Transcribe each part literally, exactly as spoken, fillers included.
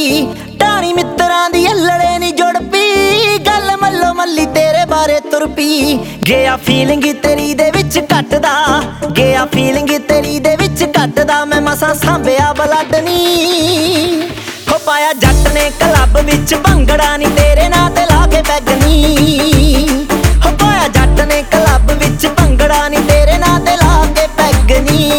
ਟਾਣੀ ਮਿੱਤਰਾਂ ਦੀ ਅਲੜੇ ਨੀ ਜੁੜ ਪਈ, ਗੱਲ ਮੱਲੋ ਮੱਲੀ ਤੇਰੇ ਬਾਰੇ ਤੁਰ ਪਈ। ਗਿਆ ਫੀਲਿੰਗ ਤੇਰੀ ਦੇ ਵਿੱਚ ਘਟਦਾ, ਗਿਆ ਫੀਲਿੰਗ ਤੇਰੀ ਦੇ ਵਿੱਚ ਘਟਦਾ, ਮੈਂ ਮਸਾਂ ਸਾਂਭਿਆ ਬਲੱਡ ਨੀ। ਹੋ ਪਾਇਆ ਜੱਟ ਨੇ ਕਲੱਬ ਵਿੱਚ ਭੰਗੜਾ ਨੀ ਤੇਰੇ ਨਾਂ ਤੇ ਲਾ ਕੇ ਪੈਗ ਨੀ। ਹੋ ਪਾਇਆ ਜੱਟ ਨੇ ਕਲੱਬ ਵਿੱਚ ਭੰਗੜਾ ਨੀ ਤੇਰੇ ਨਾਂ ਤੇ ਲਾ ਕੇ ਪੈਗ ਨੀ।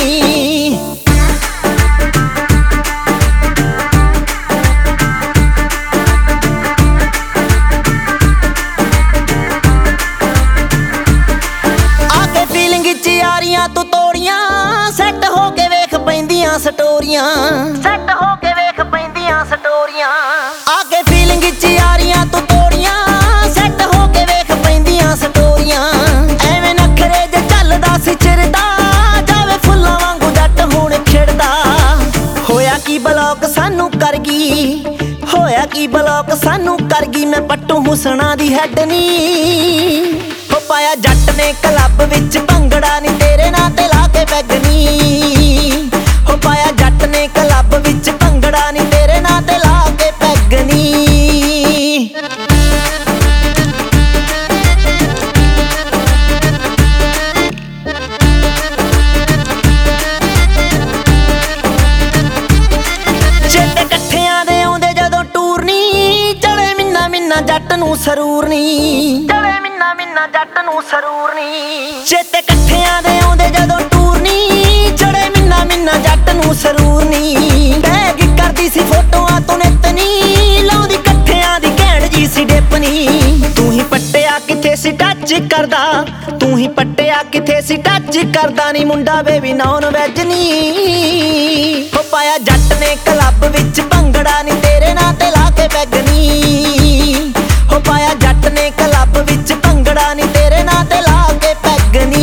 ਤੂੰ ਤੋੜੀਆਂ ਸੈੱਟ ਹੋ ਕੇ ਵੇਖ ਪੈਂਦੀਆਂ ਸਟੋਰੀਆਂ, ਸੈੱਟ ਹੋ ਕੇ ਵੇਖ ਪੈਂਦੀਆਂ ਸਟੋਰੀਆਂ। ਆ ਕੇ ਫੀਲਿੰਗ ਚ ਯਾਰੀਆਂ ਤੂੰ ਤੋੜੀਆਂ, ਸੈੱਟ ਹੋ ਕੇ ਵੇਖ ਪੈਂਦੀਆਂ ਸਟੋਰੀਆਂ। ਐਵੇਂ ਨਖਰੇ ਜੇ ਚੱਲਦਾ ਸੀ ਚਿਰਦਾ, ਜਾਵੇ ਫੁੱਲਾਂ ਵਾਂਗੂ ਜੱਟ ਹੁਣ ਖਿੜਦਾ। ਹੋਇਆ ਕੀ ਬਲੌਕ ਸਾਨੂੰ ਕਰ ਗਈ, ਹੋਇਆ ਕੀ ਬਲੌਕ ਸਾਨੂੰ ਕਰ ਗਈ, ਮੈਂ ਪੱਟੂ ਹੁਸਨਾ ਦੀ ਹੈਡ ਨੀ। ਹੋ ਪਾਇਆ ਜੱਟ ਨੇ ਕਲੱਬ ਵਿੱਚ ਭੰਗੜਾ ਨੀ ਤੇਰੇ ਨਾਂ ਤੇ ਲਾ ਕੇ ਪੈਗ ਨੀ। ਹੋ ਪਾਇਆ ਜੱਟ ਨੇ ਕਲੱਬ ਵਿੱਚ ਭੰਗੜਾ ਨੀ ਤੇਰੇ ਨਾਂ ਤੇ ਲਾ ਕੇ ਪੈਗ ਨੀ। ਚੇਤੇ ਇਕੱਠਿਆਂ ਦੇ ਆਉਂਦੇ ਜਦੋਂ ਟੂਰ ਨੀ, ਚੜੇ ਮਿੰਨਾ ਮਿੰਨਾ ਜੱਟ ਨੂੰ ਸਰੂਰ ਨੀ, ਚੜੇ ਮਿੰਨਾ ਮਿੰਨਾ ਜੱਟ ਨੂੰ ਸਰੂਰ ਨੀ। ਚੇਤੇ ਇਕੱਠਿਆਂ ਦੇ ਆਉਂਦੇ ਜਦੋਂ ਟੂਰ ਨੀ, ਚੜੇ ਮਿੰਨਾ ਮਿੰਨਾ ਜੱਟ ਨੂੰ ਸਰੂਰ ਨੀ। ਬੈਗ ਕਰਦੀ ਸੀ ਫੋਟੋਆਂ ਤੂੰ ਨਿੱਤ ਨੀ, ਲਾਉਂਦੀ ਇਕੱਠਿਆਂ ਦੀ ਘੈਂਟ ਜੀ ਸੀ ਡਿੱਪ ਨੀ। ਤੂੰ ਹੀ ਪੱਟਿਆ ਕਿਥੇ ਸੀ ਟੱਚ ਕਰਦਾ, ਤੂੰ ਹੀ ਪੱਟਿਆ ਕਿਥੇ ਸੀ ਟੱਚ ਕਰਦਾ ਨੀ, ਮੁੰਡਾ ਬੇਬੀ ਨੌਨ ਵੈਜ ਨੀ। ਹੋ ਪਾਇਆ ਜੱਟ ਨੇ ਕਲੱਬ ਵਿੱਚ ਭੰਗੜਾ ਨੀ ਤੇਰੇ ਨਾਂ ਤੇ ਲਾ ਕੇ ਪੈਗ ਨੀ। ਹੋ ਪਾਇਆ ਜੱਟ ਨੇ ਕਲੱਬ ਵਿੱਚ ਭੰਗੜਾ ਨੀ ਤੇਰੇ ਨਾਂ ਤੇ ਲਾ ਕੇ ਪੈਗ ਨੀ।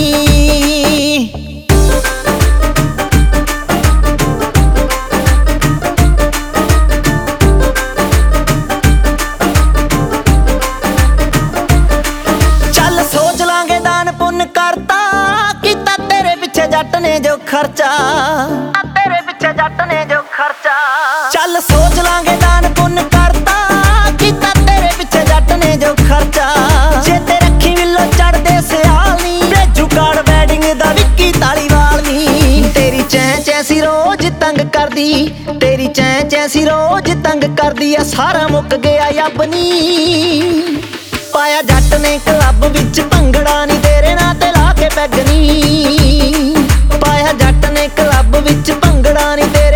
ਚੱਲ ਸੋਚ ਲਾਂਗੇ ਦਾਨ ਪੁੰਨ ਕਰਤਾ, ਕੀਤਾ ਤੇਰੇ ਪਿੱਛੇ ਜੱਟ ਨੇ ਜੋ ਖਰਚਾ, ਤੇਰੇ ਪਿੱਛੇ ਜੱਟ ਨੇ ਜੋ ਖਰਚਾ। ਚੱਲ ਸੋਚ ਲਾਂਗੇ ਦਾਨ ਪੁੰਨ ਕਰਤਾ, ਕੀਤਾ ਤੇਰੇ ਪਿੱਛੇ ਜੱਟ ਨੇ ਜੋ ਖਰਚਾ। ਜੇ ਤੇ ਰੱਖੀ ਵਿੱਲੋ ਚੜਦੇ ਸਿਆਲ ਨੀ, ਭੇਜੂ ਕਾਰਡ ਵੈਡਿੰਗ ਦਾ ਵਿੱਕੀ ਧਾਲੀਵਾਲ ਨੀ। ਤੇਰੀ ਚੈਂ ਚੈਂ ਸੀ ਰੋਜ਼ ਤੰਗ ਕਰਦੀ, ਤੇਰੀ ਚੈਂ ਚੈਂ ਸੀ ਰੋਜ਼ ਤੰਗ ਕਰਦੀ ਆ, ਸਾਰਾ ਮੁੱਕ ਗਿਆ ਯੱਬ ਨੀ। ਪਾਇਆ ਜੱਟ ਨੇ ਕਲੱਬ ਵਿੱਚ ਭੰਗੜਾ ਨੀ ਤੇਰੇ ਨਾਂ ਤੇ ਲਾ ਕੇ ਪੈਗ ਨੀ। ਪਾਇਆ ਜੱਟ ਨੇ ਕਲੱਬ ਵਿੱਚ ਭੰਗੜਾ ਨੀ ਤੇਰੇ